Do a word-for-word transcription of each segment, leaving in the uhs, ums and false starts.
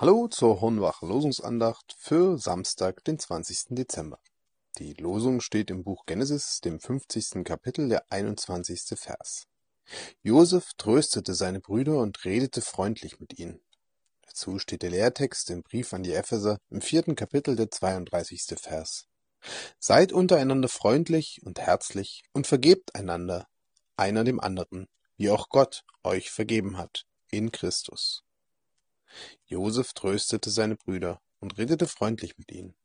Hallo zur Hornbach-Losungsandacht für Samstag, den zwanzigsten Dezember. Die Losung steht im Buch Genesis, dem fünfzigsten Kapitel, der einundzwanzigste Vers. Josef tröstete seine Brüder und redete freundlich mit ihnen. Dazu steht der Lehrtext im Brief an die Epheser im vierten Kapitel, der zweiunddreißigste Vers. Seid untereinander freundlich und herzlich und vergebt einander, einer dem anderen, wie auch Gott euch vergeben hat, in Christus. Josef tröstete seine Brüder und redete freundlich mit ihnen.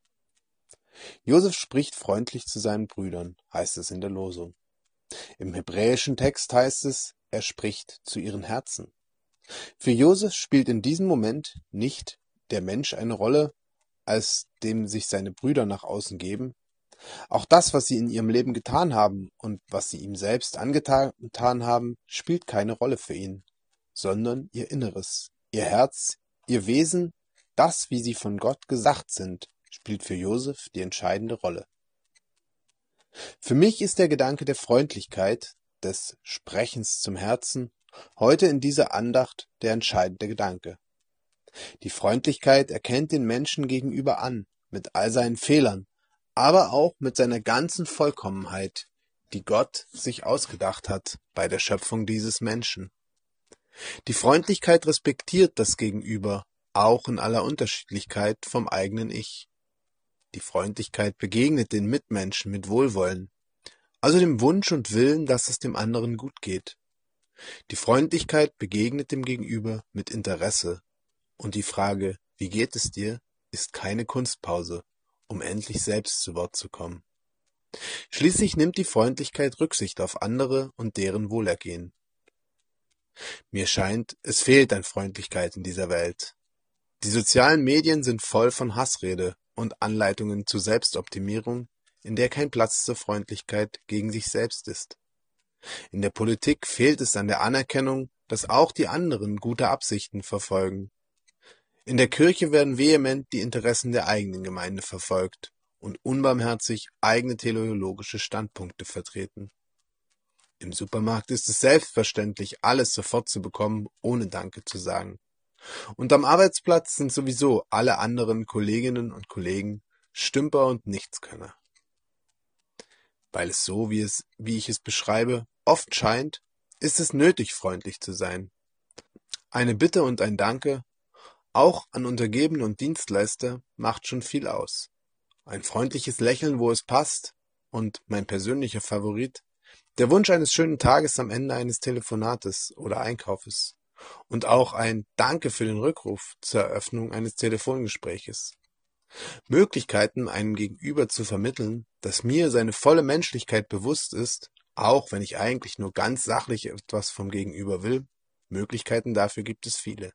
Josef spricht freundlich zu seinen Brüdern, heißt es in der Losung. Im hebräischen Text heißt es, er spricht zu ihren Herzen. Für Josef spielt in diesem Moment nicht der Mensch eine Rolle, als dem sich seine Brüder nach außen geben. Auch das, was sie in ihrem Leben getan haben und was sie ihm selbst angetan haben, spielt keine Rolle für ihn, sondern ihr Inneres, ihr Herz, ihr Wesen, das, wie sie von Gott gesagt sind, spielt für Josef die entscheidende Rolle. Für mich ist der Gedanke der Freundlichkeit, des Sprechens zum Herzen, heute in dieser Andacht der entscheidende Gedanke. Die Freundlichkeit erkennt den Menschen gegenüber an, mit all seinen Fehlern, aber auch mit seiner ganzen Vollkommenheit, die Gott sich ausgedacht hat bei der Schöpfung dieses Menschen. Die Freundlichkeit respektiert das Gegenüber, auch in aller Unterschiedlichkeit vom eigenen Ich. Die Freundlichkeit begegnet den Mitmenschen mit Wohlwollen, also dem Wunsch und Willen, dass es dem anderen gut geht. Die Freundlichkeit begegnet dem Gegenüber mit Interesse, und die Frage, wie geht es dir, ist keine Kunstpause, um endlich selbst zu Wort zu kommen. Schließlich nimmt die Freundlichkeit Rücksicht auf andere und deren Wohlergehen. Mir scheint, es fehlt an Freundlichkeit in dieser Welt. Die sozialen Medien sind voll von Hassrede und Anleitungen zur Selbstoptimierung, in der kein Platz zur Freundlichkeit gegen sich selbst ist. In der Politik fehlt es an der Anerkennung, dass auch die anderen gute Absichten verfolgen. In der Kirche werden vehement die Interessen der eigenen Gemeinde verfolgt und unbarmherzig eigene theologische Standpunkte vertreten. Im Supermarkt ist es selbstverständlich, alles sofort zu bekommen, ohne Danke zu sagen. Und am Arbeitsplatz sind sowieso alle anderen Kolleginnen und Kollegen Stümper und Nichtskönner. Weil es so, wie es, wie ich es beschreibe, oft scheint, ist es nötig, freundlich zu sein. Eine Bitte und ein Danke, auch an Untergebene und Dienstleister, macht schon viel aus. Ein freundliches Lächeln, wo es passt, und mein persönlicher Favorit, der Wunsch eines schönen Tages am Ende eines Telefonates oder Einkaufes. Und auch ein Danke für den Rückruf zur Eröffnung eines Telefongespräches. Möglichkeiten, einem Gegenüber zu vermitteln, dass mir seine volle Menschlichkeit bewusst ist, auch wenn ich eigentlich nur ganz sachlich etwas vom Gegenüber will, Möglichkeiten dafür gibt es viele.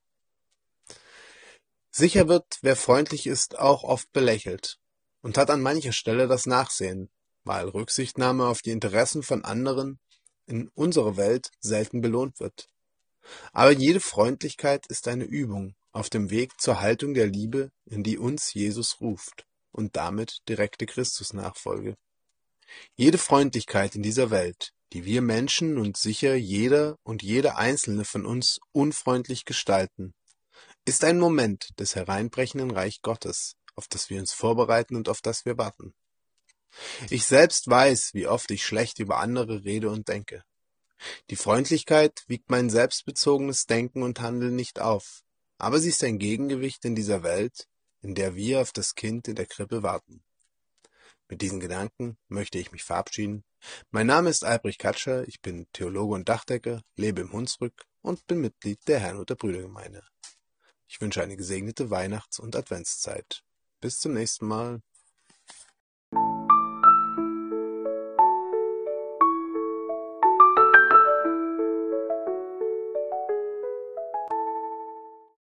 Sicher wird, wer freundlich ist, auch oft belächelt und hat an mancher Stelle das Nachsehen, weil Rücksichtnahme auf die Interessen von anderen in unserer Welt selten belohnt wird. Aber jede Freundlichkeit ist eine Übung auf dem Weg zur Haltung der Liebe, in die uns Jesus ruft, und damit direkte Christusnachfolge. Jede Freundlichkeit in dieser Welt, die wir Menschen und sicher jeder und jede einzelne von uns unfreundlich gestalten, ist ein Moment des hereinbrechenden Reich Gottes, auf das wir uns vorbereiten und auf das wir warten. Ich selbst weiß, wie oft ich schlecht über andere rede und denke. Die Freundlichkeit wiegt mein selbstbezogenes Denken und Handeln nicht auf, aber sie ist ein Gegengewicht in dieser Welt, in der wir auf das Kind in der Krippe warten. Mit diesen Gedanken möchte ich mich verabschieden. Mein Name ist Albrecht Katscher, ich bin Theologe und Dachdecker, lebe im Hunsrück und bin Mitglied der Herrnhuter Brüdergemeinde. Ich wünsche eine gesegnete Weihnachts- und Adventszeit. Bis zum nächsten Mal.